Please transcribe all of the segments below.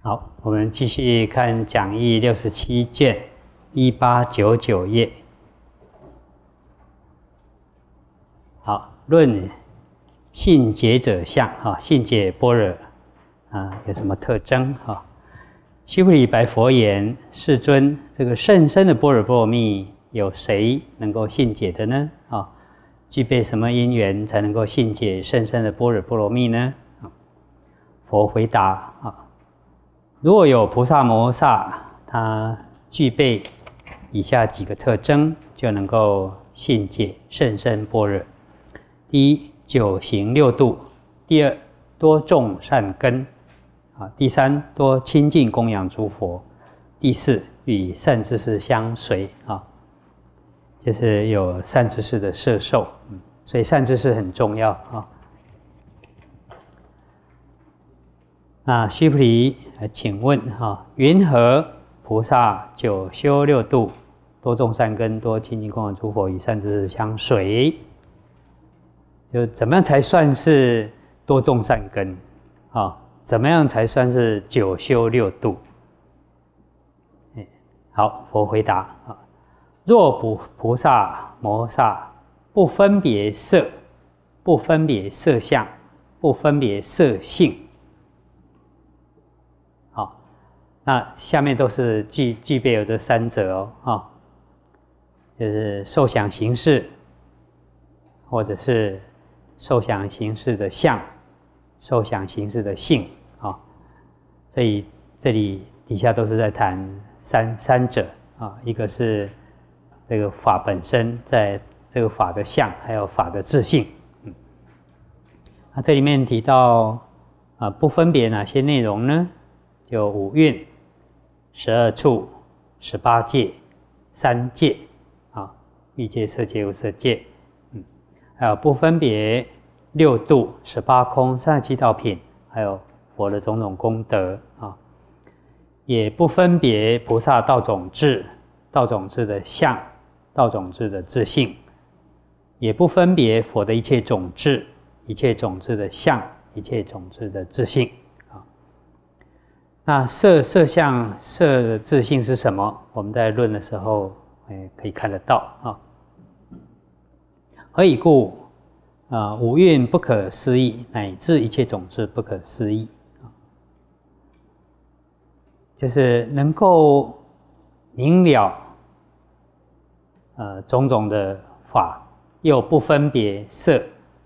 好，我们继续看讲义67卷1899页。好，论信解者相信解般若有什么特征须菩提白佛言：世尊，这个甚深的般若波罗蜜，有谁能够信解的呢？具备什么因缘才能够信解甚深的般若波罗蜜呢？佛回答如果有菩萨摩诃萨，他具备以下几个特征，就能够信解甚深般若。第一，九行六度；第二，多种善根；第三，多亲近供养诸佛；第四，与善知識相隨就是有善知識的摄受，所以善知識很重要那须菩提，请问云何菩萨九修六度，多种善根，多亲近供养诸佛，与善知識相隨？就怎么样才算是多种善根怎么样才算是九修六度？好，佛回答若菩萨摩诃萨不分别色，不分别色相，不分别色性。那下面都是具备有这三者就是受想行识，或者是受想行识的相，受想行识的性所以这里底下都是在谈三者一个是这个法本身，在这个法的相，还有法的自性。这里面提到不分别哪些内容呢？就五蕴、12处、18界、3界欲界、色界、无色界还有不分别六度、18空、37道品，还有佛的种种功德也不分别菩萨道种智，道种智的相，道种智的自性，也不分别佛的一切种智，一切种智的相，一切种智的自性那色相色的自性是什么？我们在论的时候可以看得到何以故五蕴不可思议，乃至一切种智不可思议就是能够明了种种的法，又不分别色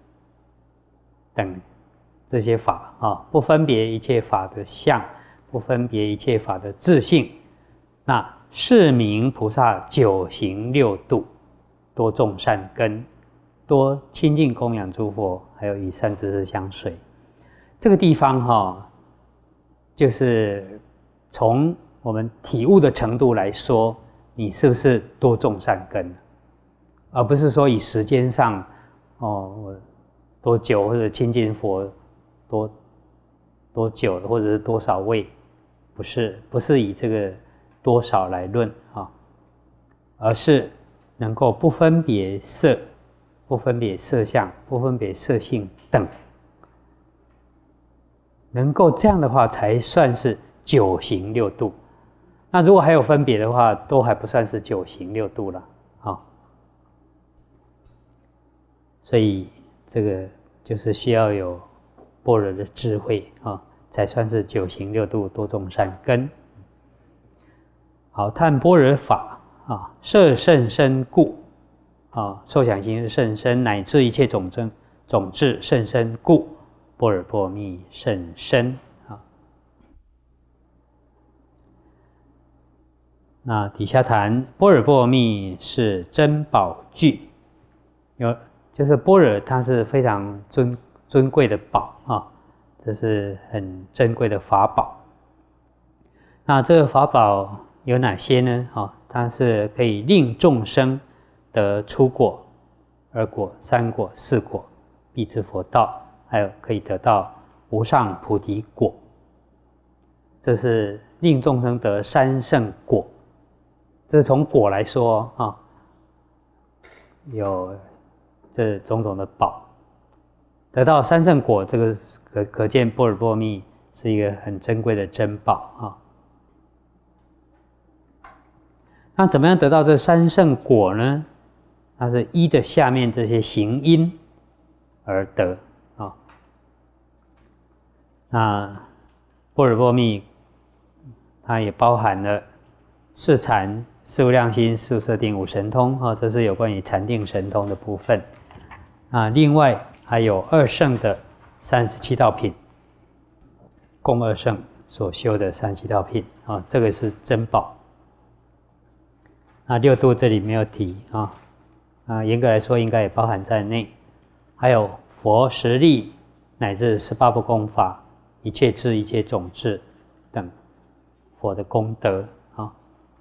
等这些法不分别一切法的相，不分别一切法的自性，那是名菩萨九行六度，多种善根，多亲近供养诸佛，还有与善知识相随。这个地方就是从我们体悟的程度来说，你是不是多种善根，而不是说以时间上多久，或者亲近佛多久，或者是多少位，不是以这个多少来论而是能够不分别色，不分别色相，不分别色性等，能够这样的话才算是九行六度。那如果还有分别的话，都还不算是九行六度了所以这个就是需要有般若的智慧才算是九行六度，多种善根。好，叹般若法摄甚深故受想行识甚深，乃至一切种智甚深故，般若波罗蜜甚深那底下谈般若波罗蜜是珍宝具，就是般若它是非常尊贵的宝这是很珍贵的法宝。那这个法宝有哪些呢？它是可以令众生得初果、二果、三果、四果，必知佛道，还有可以得到无上菩提果。这是令众生得三圣果。这是从果来说有这种种的宝，得到三圣果，这个可见般若波罗蜜是一个很珍贵的珍宝啊。那怎么样得到这三圣果呢？它是依着下面这些行因而得啊。那般若波罗蜜，它也包含了四禅、四无量心、四无色定、五神通啊，这是有关于禅定神通的部分。另外还有二圣的37道品，共二圣所修的37道品啊，这个是珍宝。六度这里没有提严格来说应该也包含在内。还有佛十力乃至18部功法、一切智、一切种智等佛的功德啊。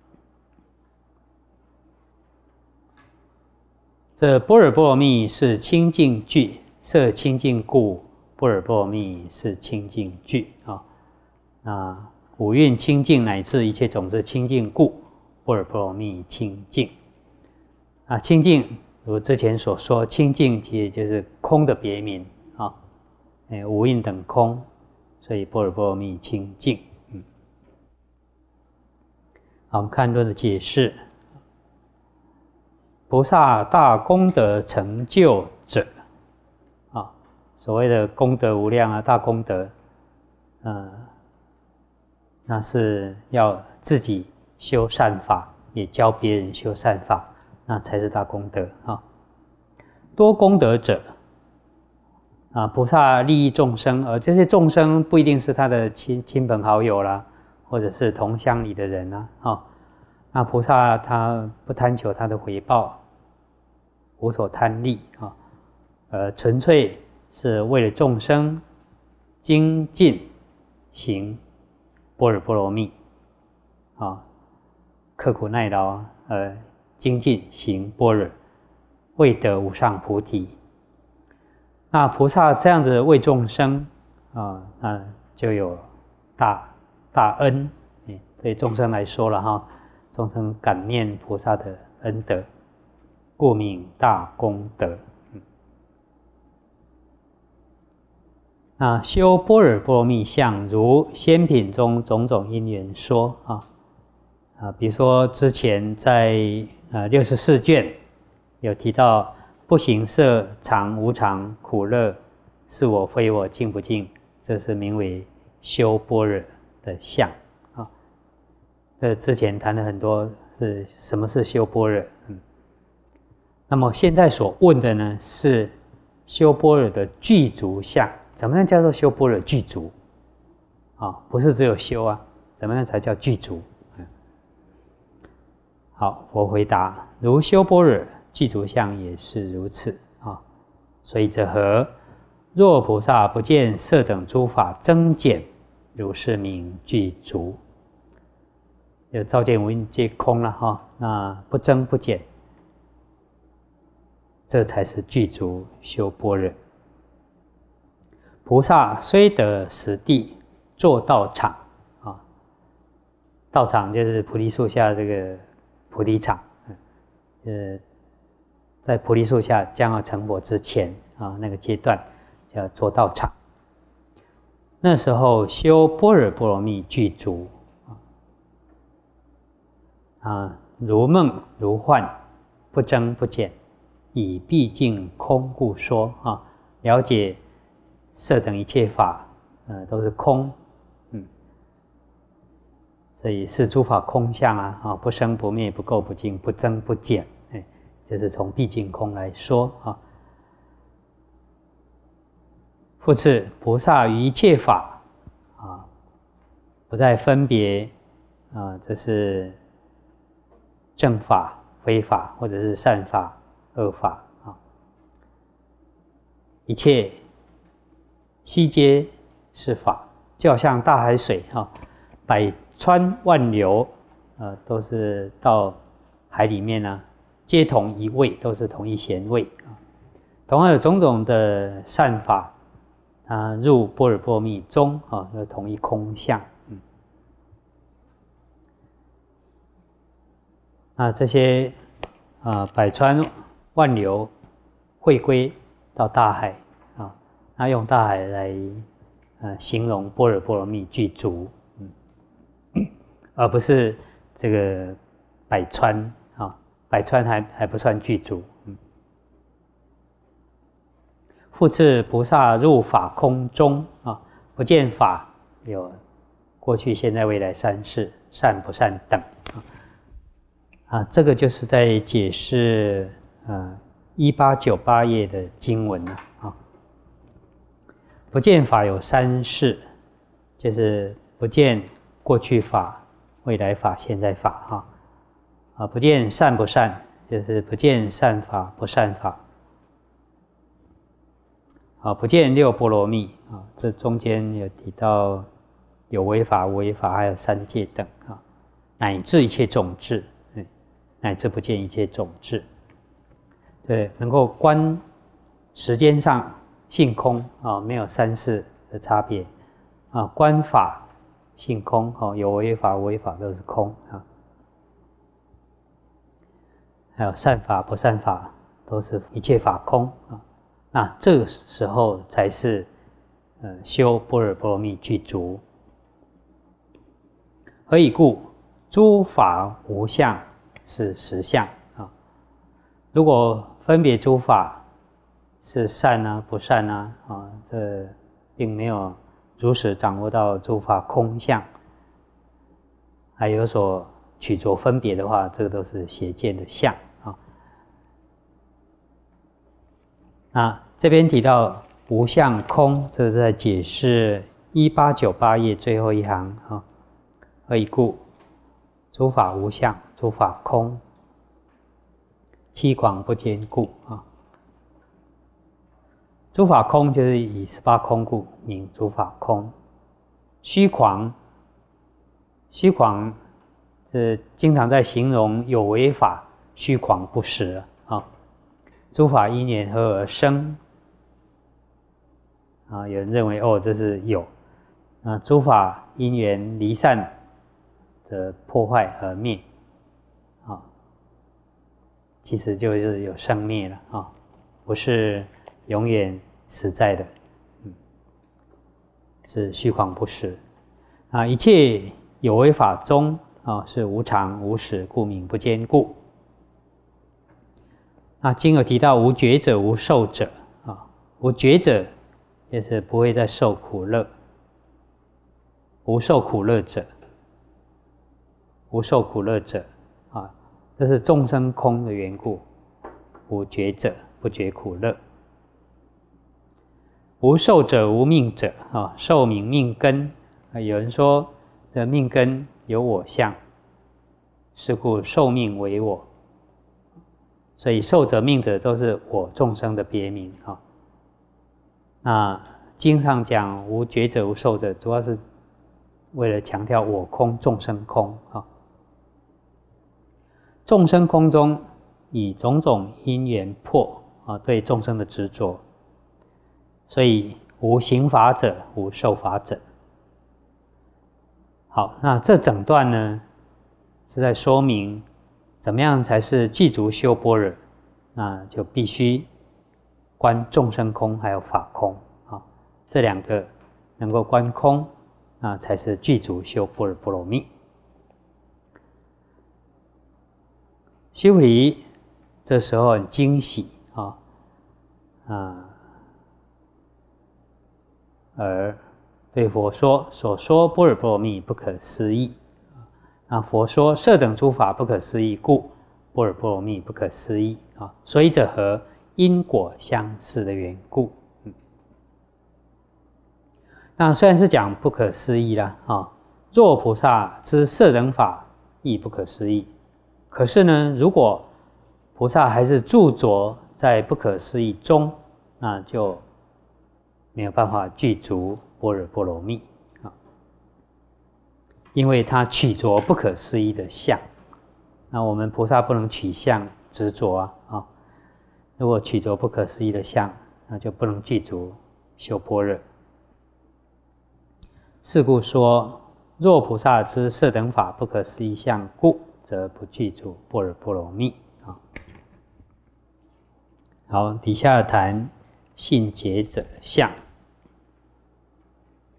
这般若波罗蜜是清净具，色清净故，般若波罗蜜是清净具啊。五蕴清净乃至一切种子清净故，般若波罗蜜清净清净如之前所说，清净其实就是空的别名无蕴等空，所以般若波罗蜜清净。好，我们看论的解释。菩萨大功德成就者所谓的功德无量大功德那是要自己修善法，也教别人修善法，那才是大功德多功德者菩萨利益众生，而这些众生不一定是他的亲朋好友啦，或者是同乡里的人那菩萨他不贪求他的回报，无所贪利纯粹是为了众生精进行般若波罗蜜刻苦耐劳精进行般若，为得无上菩提。那菩萨这样子为众生那就有大恩对众生来说了众生感念菩萨的恩德，故名大功德。那修般若波罗蜜相，如先品中种种因缘说比如说之前在64卷有提到不形色常无常苦乐是我非我净不净，这是名为修般若的相这之前谈了很多是什么是修般若那么现在所问的呢是修般若的具足相。怎么样叫做修般若具足不是只有修怎么样才叫具足好，我回答如修般若具足相也是如此所以则何？若菩萨不见色等诸法增减，如是名具足。就照见无蕴皆空了那不增不减，这才是具足修般若。菩萨虽得实地作道场道场就是菩提树下这个菩提场在菩提树下将要成佛之前那个阶段叫做道场。那时候修般若波罗蜜具足如梦如幻，不增不减，以毕竟空故说了解色等一切法都是空所以是诸法空相不生不灭，不垢不净，不增不减就是从毕竟空来说复次菩萨于一切法不再分别这是正法非法，或者是善法恶法一切悉皆是法，就好像大海水百川万流都是到海里面皆同一味，都是同一咸味同样有种种的善法入般若波罗蜜中有同一空相这些百川万流汇归到大海那用大海形容般若波罗蜜具足，而不是这个百川百川还不算具足。复次，菩萨入法空中不见法有过去、现在、未来三世，善不善等这个就是在解释1898页的经文不见法有三世，就是不见过去法、未来法、现在法不见善不善，就是不见善法不善法不见六波罗蜜这中间有提到有为法、无为法，还有三界等乃至一切种智，乃至不见一切种智，对，能够观时间上性空没有三世的差别观法性空有为法、无为法都是空还有善法、不善法都是一切法空那这个时候才是修般若波罗蜜具足。何以故？诸法无相是实相如果分别诸法是善不善这并没有如实掌握到诸法空相，还有所取着分别的话，这个都是邪见的相那这边提到无相空，这是在解释1898页最后一行何以故？诸法无相，诸法空，七广不坚固诸法空就是以18空故名诸法空。虚诳是经常在形容有为法虚诳不实诸法因缘合而生有人认为这是有诸法因缘离散的破坏而灭其实就是有生灭了不是永远实在的是虚诳不实一切有为法中是无常无始，故名不坚固。那经有提到无觉者、无受者无觉者就是不会再受苦乐，无受苦乐者，无受苦乐者这是众生空的缘故，无觉者不觉苦乐。无受者、无命者寿命命根有人说的命根有我相，是故寿命为我，所以受者、命者都是我众生的别名那经上讲无觉者、无受者，主要是为了强调我空、众生空众生空中以种种因缘破对众生的执着，所以无行法者，无受法者。好，那这整段呢是在说明怎么样才是具足修般若，那就必须观众生空还有法空这两个能够观空，那才是具足修般若波罗蜜。须菩提这时候很惊喜而对佛说：所说般若波罗蜜不可思议佛说设等诸法不可思议故，般若波罗蜜不可思议所以者何？因果相似的缘故那虽然是讲不可思议啦若菩萨知设等法亦不可思议，可是呢，如果菩萨还是著着在不可思议中，那就没有办法具足般若波罗蜜因为他取着不可思议的相。那我们菩萨不能取相执着如果取着不可思议的相，那就不能具足修般若。是故说，若菩萨知设等法不可思议相故，则不具足般若波罗蜜好，底下谈信解者相。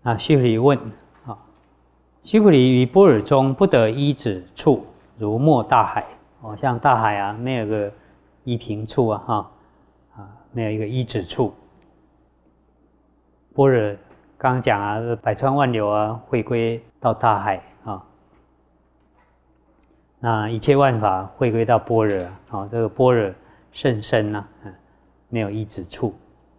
须菩提问须菩提于般若中不得依止处，如没大海。像大海啊，没有个依凭处没有一个依止处。般若刚刚讲啊，百川万流啊，回归到大海那一切万法回归到般若这个般若甚深没有依止处。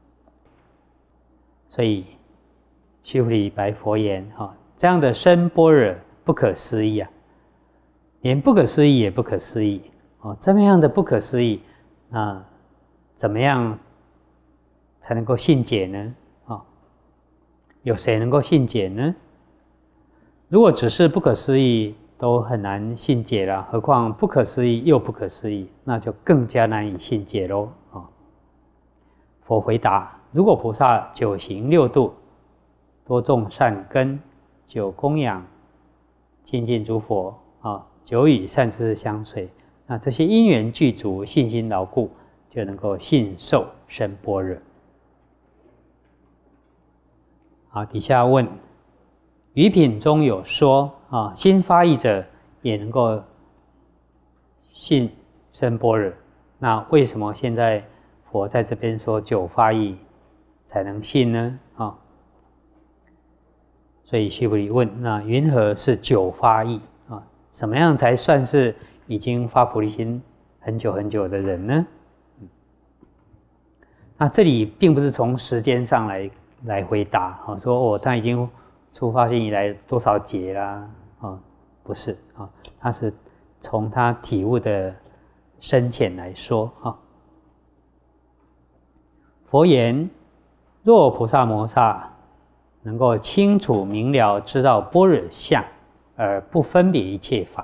所以须菩提白佛言这样的深般若不可思议连不可思议也不可思议这么样的不可思议，那怎么样才能够信解呢？有谁能够信解呢？如果只是不可思议都很难信解了，何况不可思议又不可思议，那就更加难以信解咯佛回答：如果菩萨久行六度，多种善根，久供养亲近诸佛久与善知识相随，那这些因缘具足，信心牢固，就能够信受深般若。底下问：余品中有说新发意者也能够信深般若，那为什么现在佛在这边说久发意才能信呢？所以须菩提问：那云何是久发意什么样才算是已经发菩提心很久很久的人呢？那这里并不是从时间上来回答说他已经出发心以来多少劫啦不是他是从他体悟的深浅来说佛言：若菩萨摩萨能够清楚明了知道般若相，而不分别一切法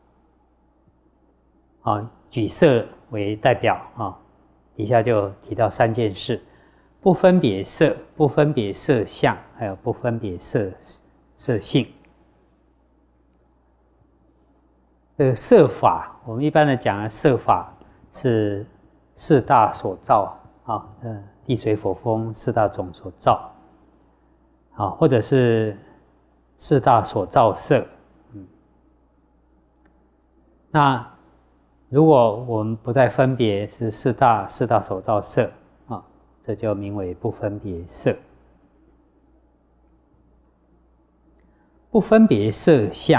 举色为代表底下就提到3件事：不分别色，不分别色相，还有不分别色性。这个色法，我们一般的讲的色法是四大所造地水火风四大种所造或者是四大所造色。那如果我们不再分别是四大所造色这就名为不分别色。不分别色相，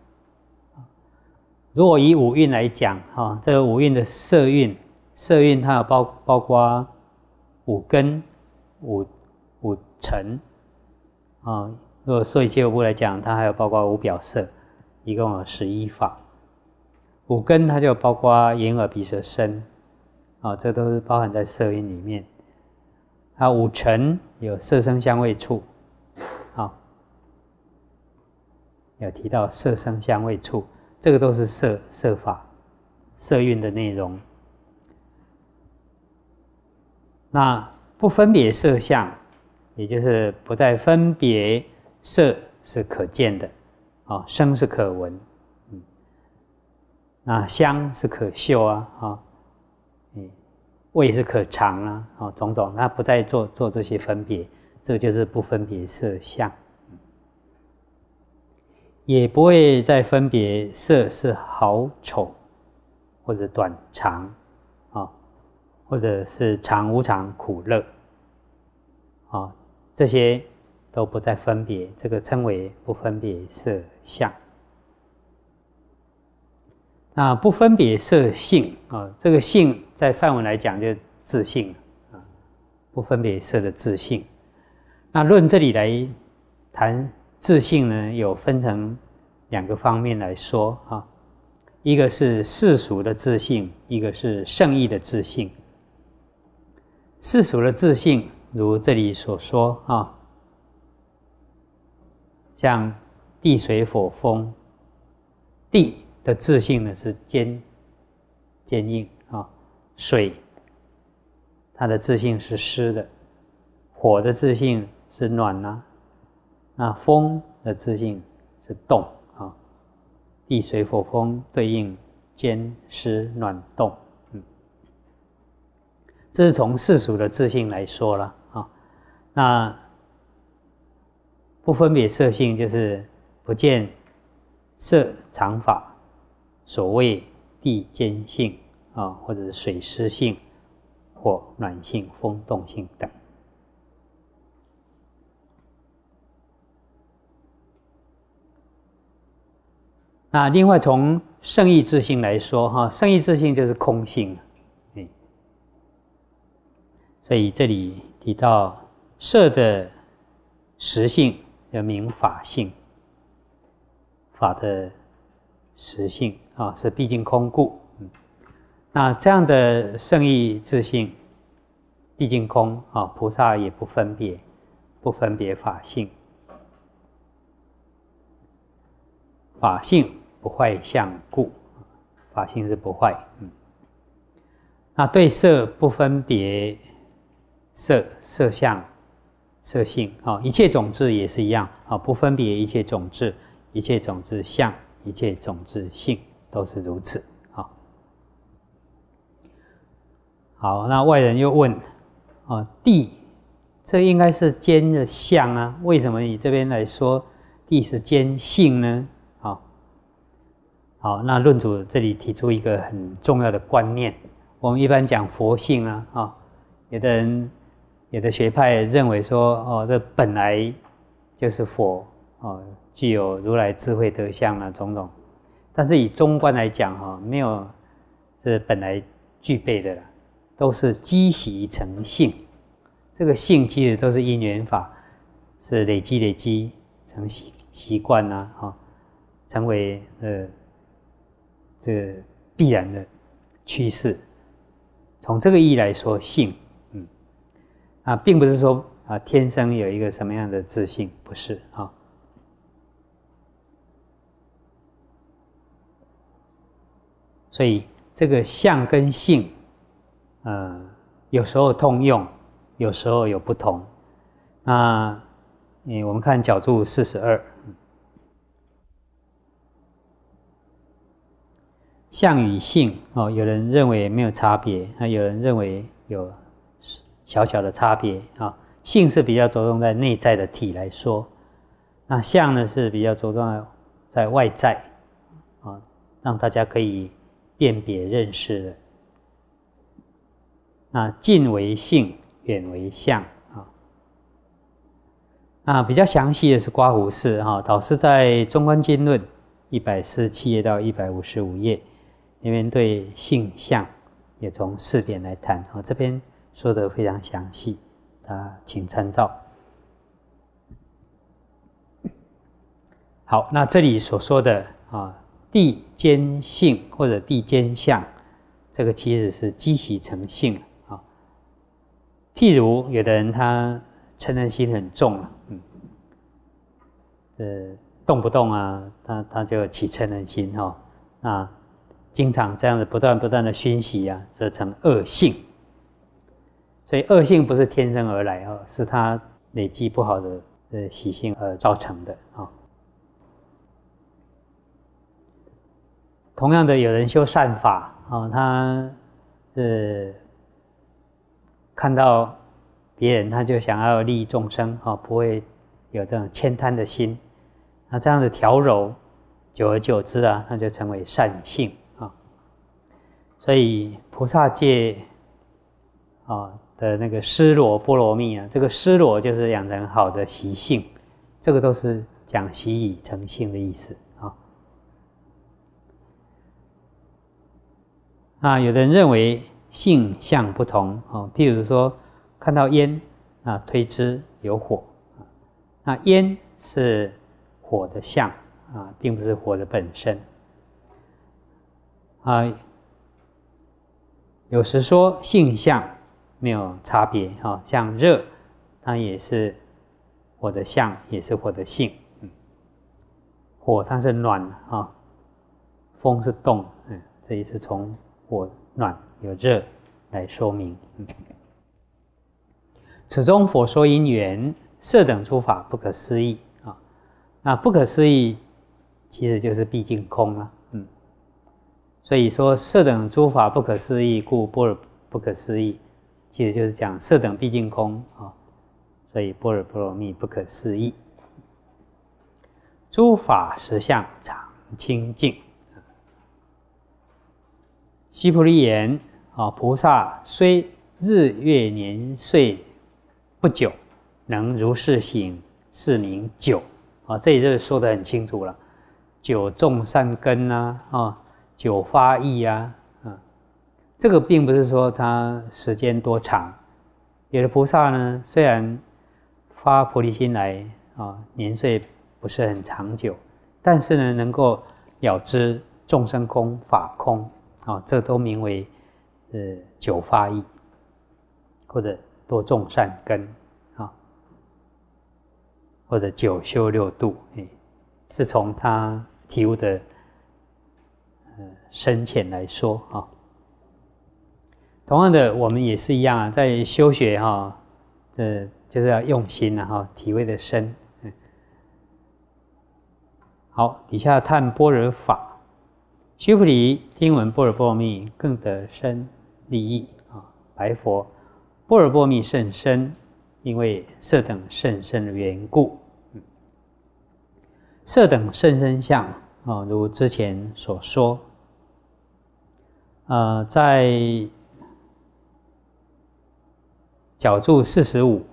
如果以五蕴来讲这个五蕴的色蕴它有包括五根、五尘如果说以戒部来讲，它还有包括五表色，一共有11法。五根它就包括眼耳鼻舌身这都是包含在色蕴里面。五尘有色声香味触有提到色声香味触，这个都是色法色蕴的内容。那不分别色相，也就是不再分别色是可见的声是可闻那香是可嗅味是可尝种种，那不再做这些分别，这就是不分别色相。也不会再分别色是好丑或者短长或者是常无常苦乐这些都不再分别，这个称为不分别色相。那不分别色性这个性在梵文来讲就是自性不分别色的自性。那论这里来谈自性呢，有分成2个方面来说一个是世俗的自性，一个是圣义的自性。世俗的自性如这里所说像地水火风，地的自性呢是坚硬水它的自性是湿的，火的自性是暖那风的自性是动地水火风对应坚湿暖动这是从世俗的自性来说了那不分别色性就是不见色常法，所谓地间性或者是水湿性、火暖性、风动性等。那另外从圣意自性来说，圣意自性就是空性。所以这里提到色的实性叫名法性，法的实性是毕竟空故。那这样的圣意自性毕竟空菩萨也不分别法性，法性不坏相故，法性是不坏。那对色不分别色相、色性一切种智也是一样不分别一切种智、一切种智相、一切种智性，都是如此。好，那外人又问地这应该是兼的相啊，为什么你这边来说地是兼性呢？好，那论主这里提出一个很重要的观念。我们一般讲佛性有的学派认为说这本来就是佛具有如来智慧德相种种，但是以中观来讲没有是本来具备的啦，都是积习成性。这个性其实都是因缘法，是累积成习惯成为这个必然的趋势。从这个意义来说，性并不是说天生有一个什么样的自性，不是所以这个相跟性有时候通用，有时候有不同。那我们看角注42，相与性有人认为没有差别，有人认为有小小的差别性是比较着重在内在的体来说，那相呢是比较着重在外在让大家可以辨别认识的。那近为性，远为相那比较详细的是刮胡式导师在《中观经论》147页到155页那边对性相也从4点来谈这边说得非常详细，大家请参照。好，那这里所说的地间性或者地间相，这个其实是积习成性譬如有的人他嗔恨心很重动不动他就起嗔恨心那经常这样子不断的熏习则成恶性。所以恶性不是天生而来是他累积不好的习性而造成的同样的，有人修善法他看到别人他就想要利益众生不会有这种悭贪的心，那这样的调柔，久而久之那就成为善性所以菩萨戒的那个施罗波罗蜜这个施罗就是养成好的习性，这个都是讲习以成性的意思有的人认为性相不同譬如说看到烟推之有火那烟是火的相并不是火的本身有时说性相没有差别像热它也是火的相，也是火的性火它是暖风是动这也是从火暖有热来说明此中佛说因缘，色等诸法不可思议那不可思议其实就是毕竟空所以说色等诸法不可思议，故般若不可思议，其实就是讲色等毕竟空所以般若波罗蜜不可思议诸法实相常清净。须菩提言：菩萨虽日月年岁不久，能如是行，是名久。这里就说得很清楚了。久种善根久发意这个并不是说他时间多长。有的菩萨呢，虽然发菩提心来年岁不是很长久，但是呢，能够了知众生空、法空这都名为久发意，或者多种善根或者久修六度，是从他体悟的深浅来说同样的，我们也是一样在修学就是要用心体会的深。好，底下叹般若法。须菩提，听闻般若波罗蜜，更得生利益白佛：般若波罗蜜甚深，因为色等甚深的缘故。色等甚深相如之前所说，在角注45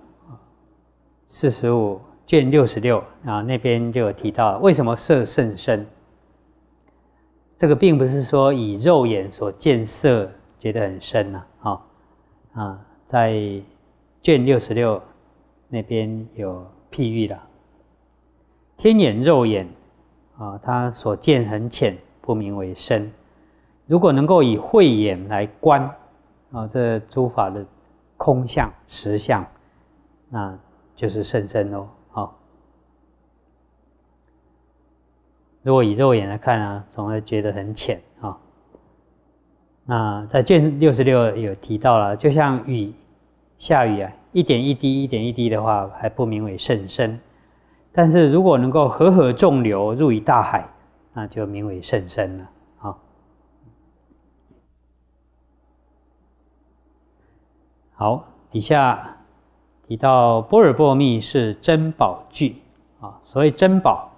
卷66那边就有提到，为什么色甚深？这个并不是说以肉眼所见色觉得很深在卷66那边有譬喻了。天眼肉眼它所见很浅，不名为深。如果能够以慧眼来观这诸法的空相实相，那就是甚深如果以肉眼来看总会觉得很浅那在卷66有提到了，就像下雨一点一滴一点一滴的话，还不名为甚深。但是如果能够和合众流，入于大海，那就名为甚深了好，底下提到般若波罗蜜是珍宝具所谓珍宝，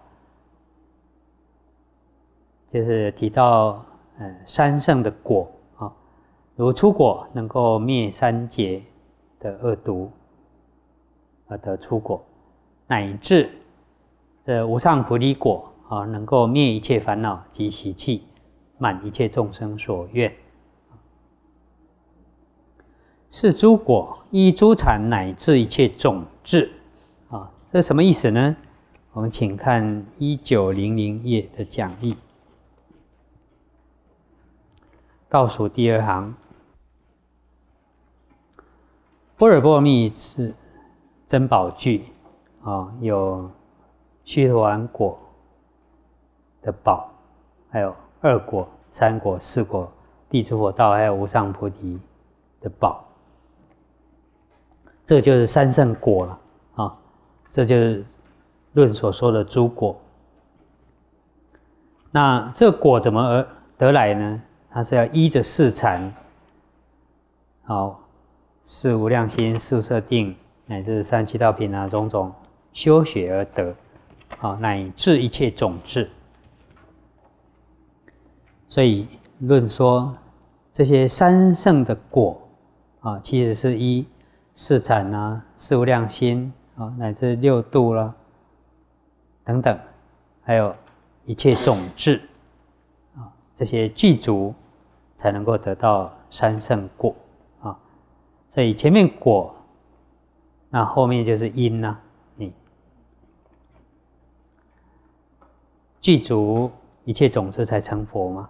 就是提到三圣的果如初果能够灭三劫的恶毒而得初果，乃至这无上菩提果能够灭一切烦恼及习气，满一切众生所愿。是诸果依诸禅乃至一切种智这是什么意思呢？我们请看1900页的讲义倒数第2行。般若波罗蜜是珍宝具有须陀洹果的宝，还有2果、3果、4果、地诸佛道，还有无上菩提的宝。这就是三圣果了这就是论所说的诸果。那这果怎么而得来呢？它是要依着四禅四无量心、四无色定，乃至37道品种种修学而得乃至一切种智。所以论说这些三圣的果其实是依四禅四无量心乃至六度啦等等，还有一切种智这些具足，才能够得到三圣果所以前面果，那后面就是因具足一切种子才成佛嘛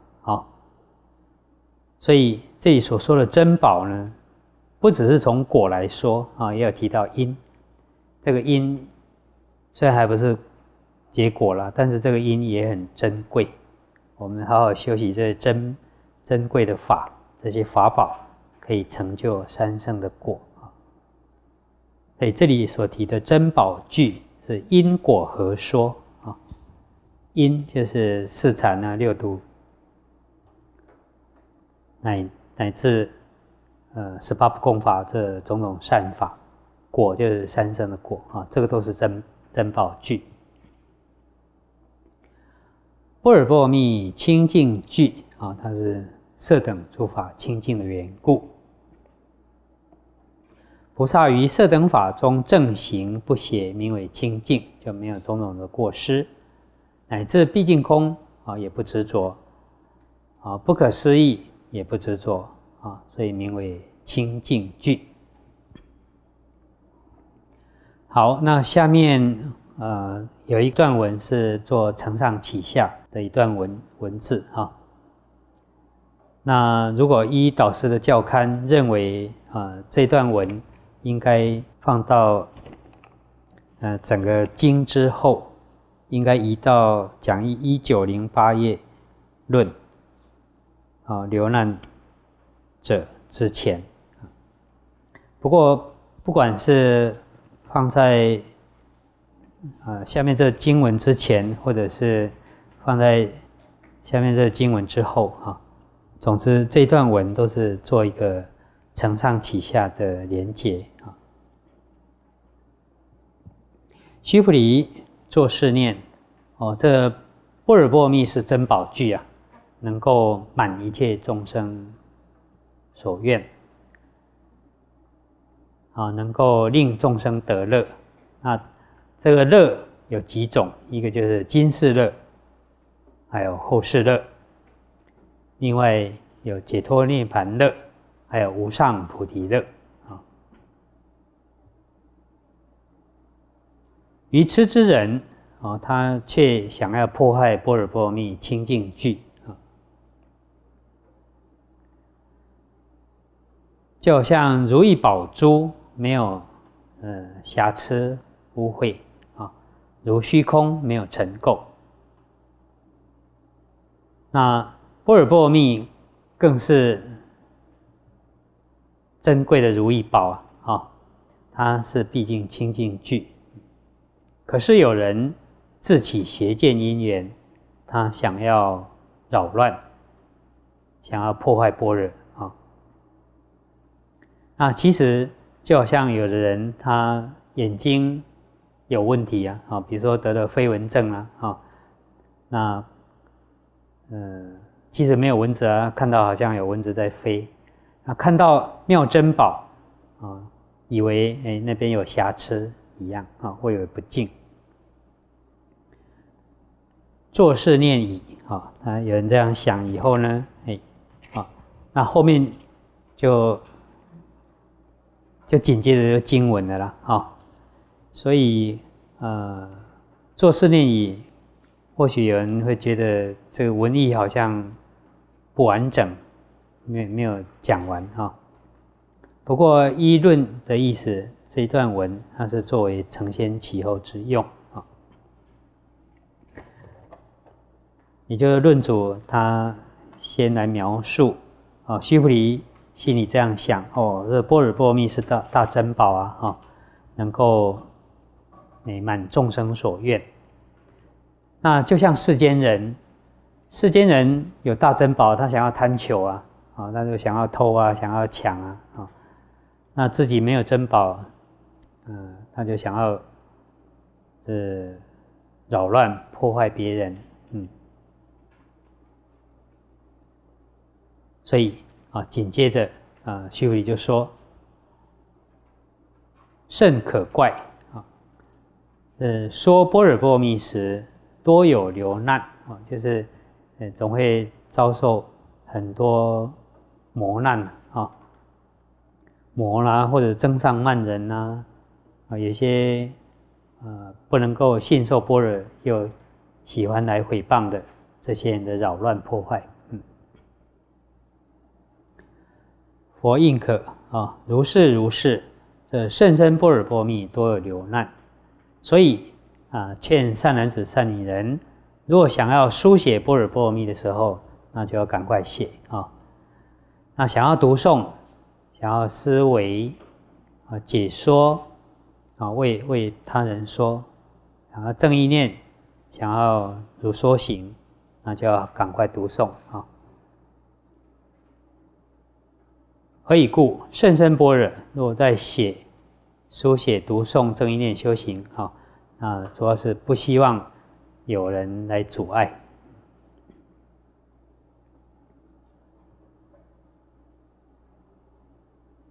所以这里所说的珍宝呢，不只是从果来说也有提到因。这个因虽然还不是结果了，但是这个因也很珍贵。我们好好修习这珍贵的法，这些法宝可以成就三圣的果所以这里所提的珍宝具是因果合说因就是四禅六度，乃至18不共法这种种善法，果就是三圣的果这个都是珍宝具。 般若波罗蜜清净句啊，它是色等诸法清净的缘故。菩萨于色等法中正行不邪，名为清净，就没有种种的过失，乃至毕竟空啊，也不执着啊，不可思议也不执着啊，所以名为清净句。好，那下面有一段文是做承上启下的一段文字啊。那如果依导师的教刊认为这段文应该放到整个经之后，应该移到讲义1908页论流难者之前。不过不管是放在下面这经文之前，或者是放在下面这经文之后总之这段文都是做一个承上启下的连结须菩提，作是念这般若波罗蜜是珍宝具能够满一切众生所愿能够令众生得乐。那这个乐有几种，一个就是今世乐，还有后世乐，另外有解脱涅槃乐，还有无上菩提乐愚痴之人他却想要破坏般若波罗蜜清净句就好像如意宝珠没有瑕疵污秽如虚空没有尘垢。那般若波罗蜜更是珍贵的如意宝它是毕竟清净句。可是有人自起邪见因缘，他想要扰乱，想要破坏般若那其实就好像有的人他眼睛有问题比如说得了飞蚊症那其实没有蚊子看到好像有蚊子在飞，看到妙珍宝以为那边有瑕疵一样会有不敬。作是念已有人这样想以后呢那后面就紧接着就经文了啦所以作是念已，或许有人会觉得这个文义好像不完整，没有讲完不过依论的意思，这一段文它是作为承先启后之用也就是论主他先来描述须菩提心里这样想这般若波罗蜜是大珍宝能够满众生所愿。那就像世间人有大珍宝，他想要贪求他就想要偷想要抢那自己没有珍宝他就想要扰乱破坏别人所以紧接着须菩提就说甚可怪说般若波罗蜜时多有流难就是总会遭受很多磨难魔啦或者增上慢人有些不能够信受般若又喜欢来毁谤的这些人的扰乱破坏佛应可如是如是，这甚深般若波罗蜜多有流难。所以劝善男子善女人，如果想要书写般若波罗蜜的时候，那就要赶快写那想要读诵，想要思维解说为他人说，想要正意念，想要如说行，那就要赶快读诵何以故？甚深般若，如果在书写、读诵、正意念、修行那主要是不希望有人来阻碍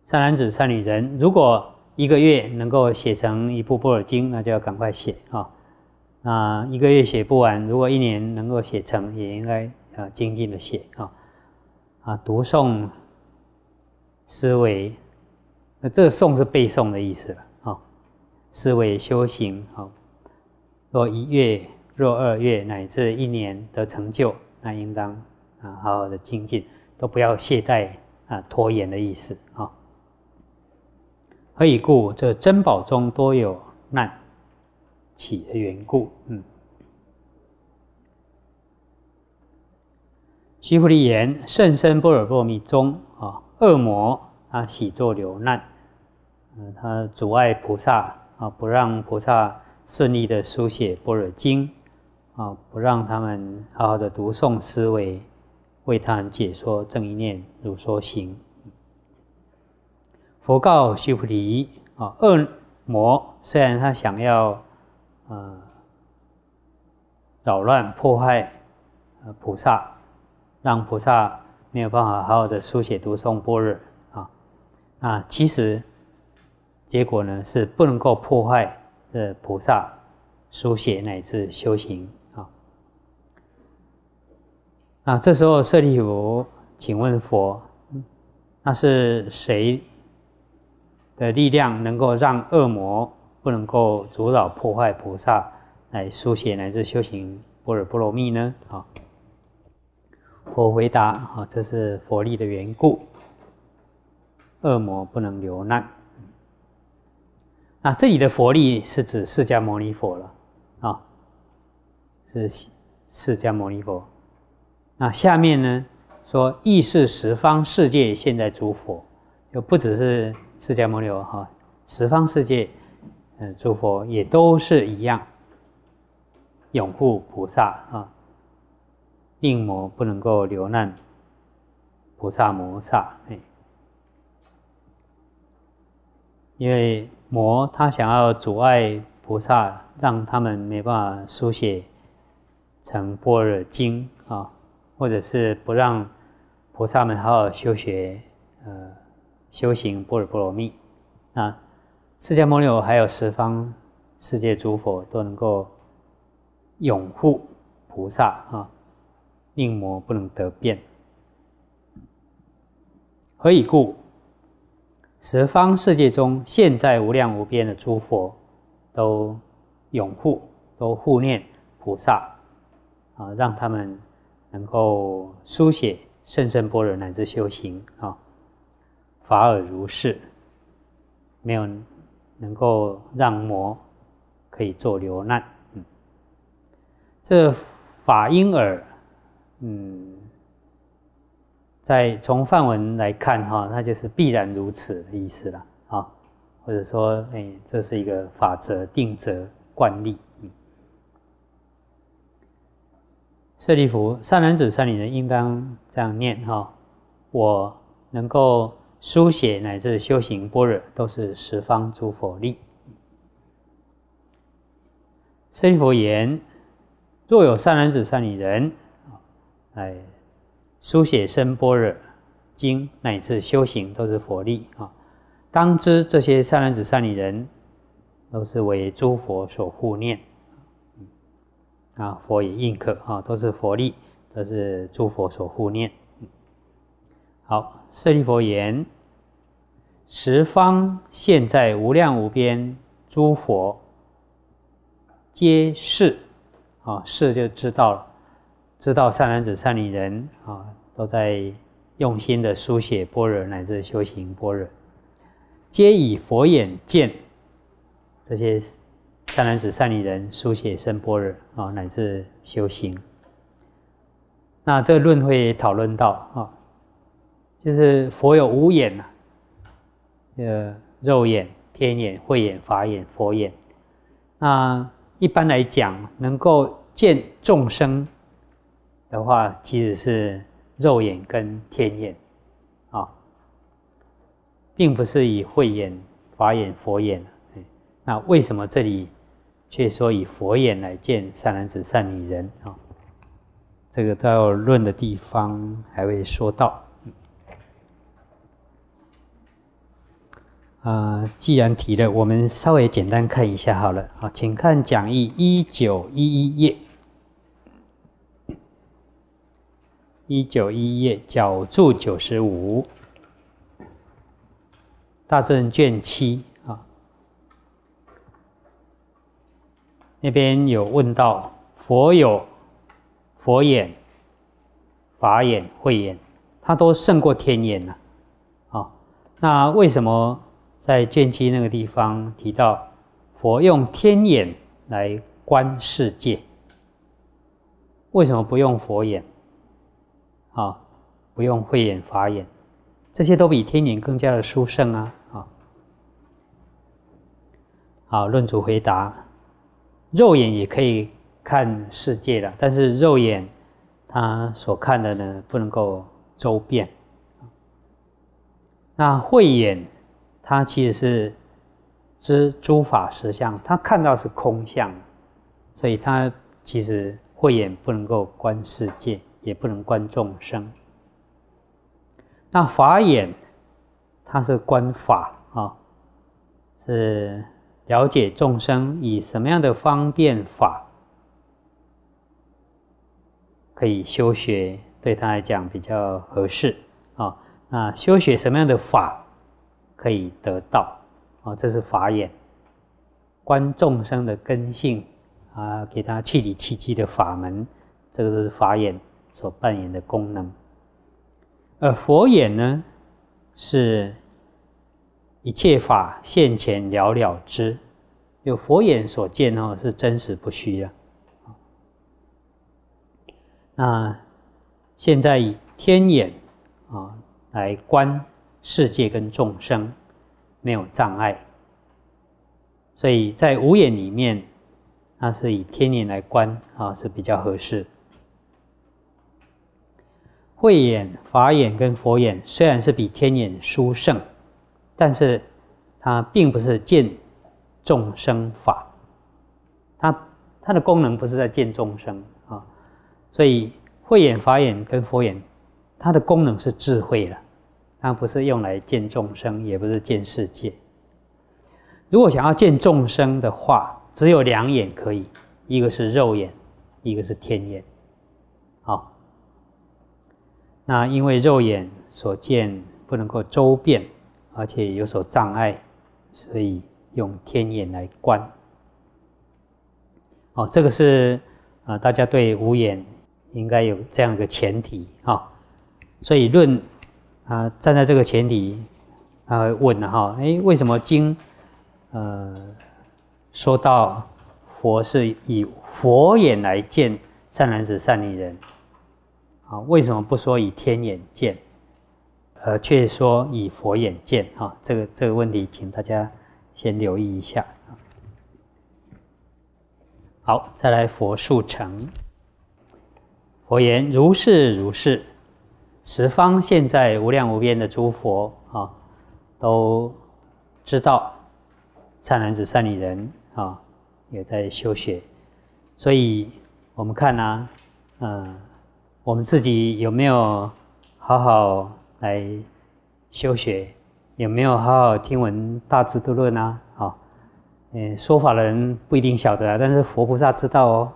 善男子、善女人，如果1个月能够写成一部般若经，那就要赶快写啊。那1个月写不完，如果1年能够写成，也应该精进的写啊。读诵、思维，那这个诵是背诵的意思了啊。思维修行啊，若1月、若2月乃至1年得成就，那应当好好的精进，都不要懈怠拖延的意思啊。何以故？这珍宝中多有难起的缘故。须菩提言：甚深般若波罗蜜中恶魔喜作流难，他阻碍菩萨不让菩萨顺利的书写般若经不让他们好好的读诵思维，为他人解说正一念如说行。佛告须菩提恶魔虽然他想要扰乱破坏菩萨，让菩萨没有办法好好的书写读诵般若其实结果呢是不能够破坏这菩萨书写乃至修行那这时候舍利弗请问佛，那是谁的力量能够让恶魔不能够阻扰破坏菩萨来书写乃至修行般若波罗蜜呢？佛回答这是佛力的缘故，恶魔不能流难。那这里的佛力是指释迦牟尼佛了是释迦牟尼佛。那下面呢说亦是十方世界现在诸佛，就不只是释迦牟尼佛十方世界诸佛也都是一样拥护菩萨令魔不能够流难菩萨摩萨因为魔他想要阻碍菩萨，让他们没办法书写成般若经或者是不让菩萨们好好修学修行般若波罗蜜。那释迦牟尼佛还有十方世界诸佛都能够拥护菩萨令魔不能得变。何以故？十方世界中现在无量无边的诸佛都拥护都护念菩萨让他们能够书写甚深般若乃至修行法尔如是，没有能够让魔可以做流难这法因尔在从梵文来看那就是必然如此的意思了或者说这是一个法则定则惯例舍利弗，善男子善女人应当这样念我能够书写乃至修行般若，都是十方诸佛力。舍利弗言：若有善男子善女人来书写深般若经乃至修行，都是佛力当知这些善男子善女人都是为诸佛所护念佛也应可都是佛力，都是诸佛所护念。好，舍利弗言：十方现在无量无边诸佛皆是是就知道了，知道善男子善女人都在用心的书写般若乃至修行般若，皆以佛眼见这些善男子善女人书写深般若乃至修行。那这个论会讨论到就是佛有五眼肉眼、天眼、慧眼、法眼、佛眼。那一般来讲，能够见众生的话，其实是肉眼跟天眼并不是以慧眼、法眼、佛眼。那为什么这里却说以佛眼来见善男子善女人这个到论的地方还会说到。 既然提了，我们稍微简单看一下好了。好，请看讲义1911页，1911页角注95，大正卷7啊，那边有问到佛有佛眼、法眼、慧眼，它都胜过天眼了。那为什么在卷7那个地方提到佛用天眼来观世界？为什么不用佛眼？不用慧眼、法眼，这些都比天眼更加的殊胜啊！好，论主回答：肉眼也可以看世界了，但是肉眼它所看的呢，不能够周遍。那慧眼，它其实是知诸法实相，它看到是空相，所以它其实慧眼不能够观世界，也不能观众生。那法眼，它是观法是了解众生以什么样的方便法可以修学，对他来讲比较合适那修学什么样的法可以得到这是法眼，观众生的根性给他气理气机的法门，这个是法眼所扮演的功能。而佛眼呢，是一切法现前了了之，有佛眼所见是真实不虚的。那现在以天眼来观世界跟众生，没有障碍，所以在无眼里面，它是以天眼来观是比较合适。慧眼、法眼跟佛眼虽然是比天眼殊胜，但是它并不是见众生法，它的功能不是在见众生所以慧眼、法眼跟佛眼，它的功能是智慧了，它不是用来见众生，也不是见世界。如果想要见众生的话，只有2眼可以，一个是肉眼，一个是天眼。那因为肉眼所见不能够周遍，而且有所障碍，所以用天眼来观。这个是大家对无眼应该有这样一个前提所以论站在这个前提，他会问为什么经说到佛是以佛眼来见善男子善女人为什么不说以天眼见，却说以佛眼见这个问题请大家先留意一下。好，再来佛述成。佛言：如是如是，十方现在无量无边的诸佛都知道善男子善女人也在修学，所以我们看我们自己有没有好好来修学，有没有好好听闻大智度论说法的人不一定晓得但是佛菩萨知道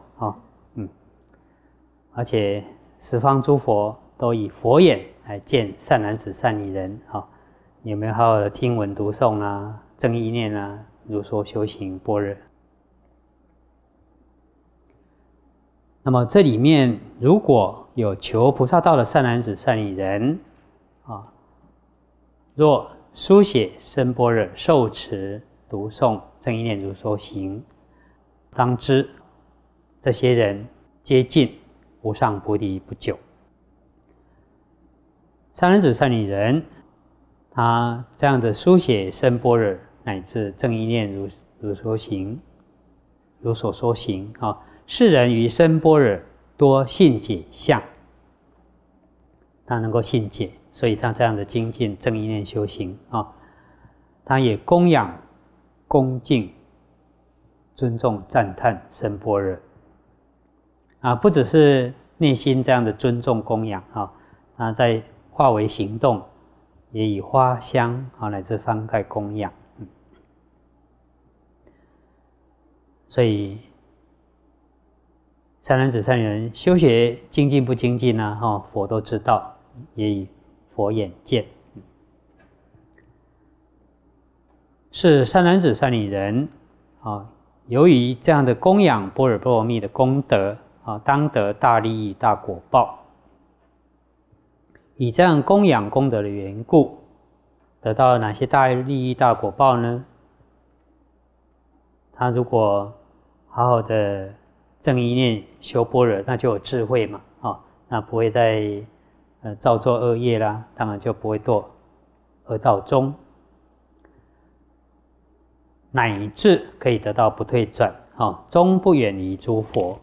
而且十方诸佛都以佛眼来见善男子善女人有没有好好的听闻读诵正意念如说修行般若？那么这里面如果有求菩萨道的善男子善女人若书写深般若，受持读诵正意念如说行，当知这些人皆尽无上菩提不久。善男子善女人，他这样的书写深般若乃至正意念如说行，如所说行世人于深般若多信解相，他能够信解，所以他这样的精进正意念修行他也供养恭敬尊重赞叹深般若不只是内心这样的尊重供养他在化为行动， 也以花香乃至幡盖供养。所以善男子善女人修学精进不精进呢？佛都知道，也以佛眼见。是善男子善女人由于这样的供养般若波罗蜜的功德当得大利益大果报。以这样供养功德的缘故，得到哪些大利益大果报呢？他如果好好的正一念修般若，那就有智慧嘛，那不会再造作恶业啦，当然就不会堕恶道中，乃至可以得到不退转，终不远离诸佛。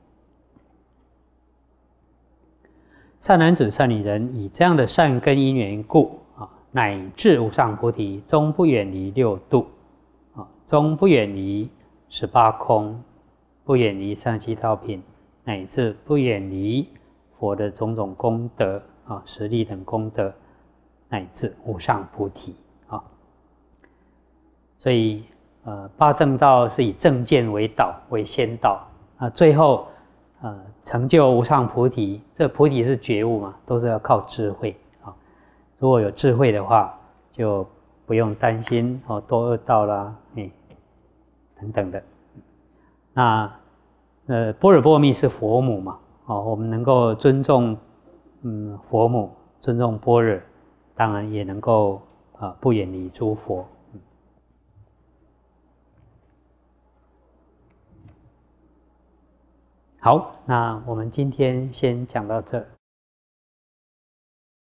善男子善女人以这样的善根因缘故乃至无上菩提，终不远离六度，终不远离18空，不远离37道品，乃至不远离佛的种种功德实力等功德，乃至无上菩提所以八正道是以正见为导，为先导最后成就无上菩提。这菩提是觉悟嘛，都是要靠智慧如果有智慧的话，就不用担心堕恶道啦等等的。那般若波罗蜜是佛母嘛我们能够尊重佛母，尊重般若，当然也能够不远离诸佛。好，那我们今天先讲到这。